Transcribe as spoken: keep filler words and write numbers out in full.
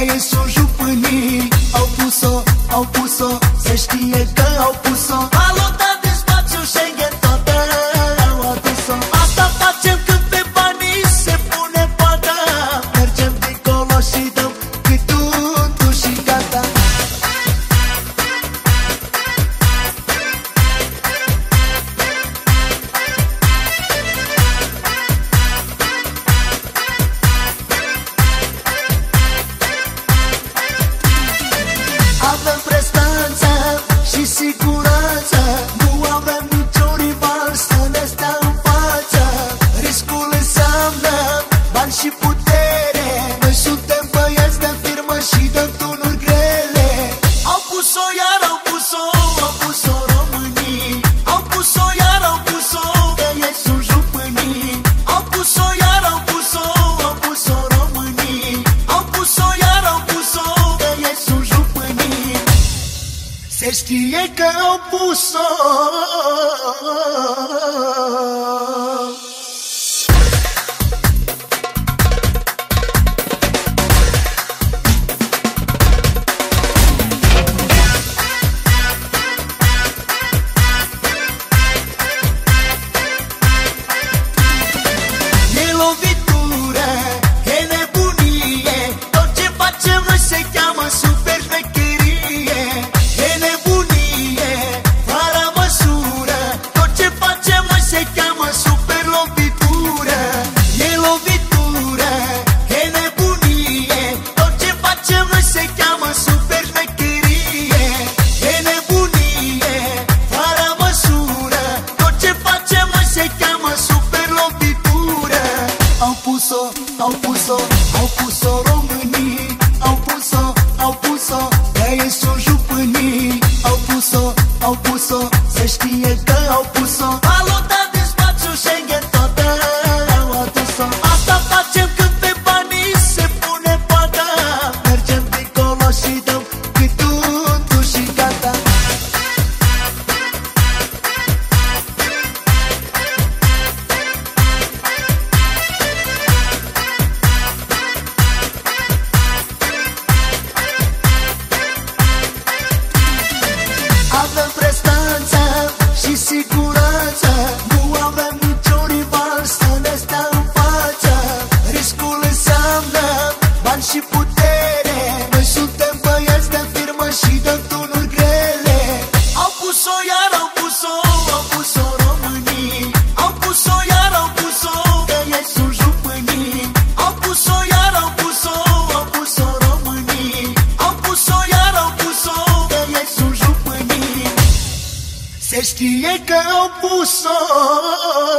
ei sunt jupânii. Au pus-o, au pus-o, se știe că au pus-o. Balota de spațiu Schengen toată au adus-o. Asta facem când pe banii se pune pata. Mergem dincolo și dăm cât untul și gata. Avem prestanță și siguranță, nu avem niciun rival să ne stea în față. Riscul înseamnă bani și putere, noi suntem băieți de firmă și dăm tunuri grele. Au pus-o iar au pus-o, au pus-o românii. Au pus-o iar au pus-o, că ei sunt jupânii. Au pus-o iar au pus-o, au pus-o românii. Au pus-o iar au pus-o, că ei sunt jupânii. Se știe că au pus-o. E lovitură, e nebunie, tot ce facem noi se cheamă super șmecherie. E nebunie, fără măsură, tot ce facem noi se cheamă super lovitură. E lovitură, e nebunie, tot ce facem noi se cheamă super șmecherie. E nebunie, fără măsură, tot ce facem noi se cheamă super lovitură. Au pus-o, au pus-o, au pus-o românii. Au pus-o, au pus-o, că ei sunt jupânii. Au pus-o, au pus-o, se știe că au pus-o. Balota de spațiu Schengen toată au adus-o. Asta facem când pe banii se pune pata. Mergem dincolo și dăm cât untul și gata. Avem prestanță și siguranță, nu avem niciun rival să ne stea în față. Riscul înseamnă bani și putere, noi suntem băieți de firmă și dăm tunuri grele. Au pus-o iar au pus-o, au pus-o românii. Au pus-o iar au pus-o, că ei sunt jupânii. Au pus-o iar au pus-o, au pus-o românii. Au pus-o iar au pus-o, că ei sunt jupânii. Se știe că au pus-o.